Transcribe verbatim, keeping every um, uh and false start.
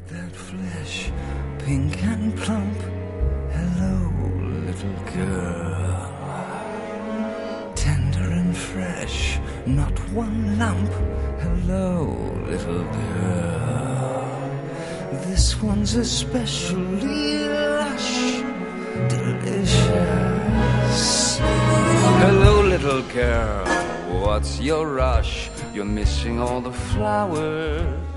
that flesh, pink and plump. Hello, little girl. Tender and fresh, not one lump. Hello, little girl. This one's especially lush, delicious. Hello, little girl. What's your rush? You're missing all the flowers.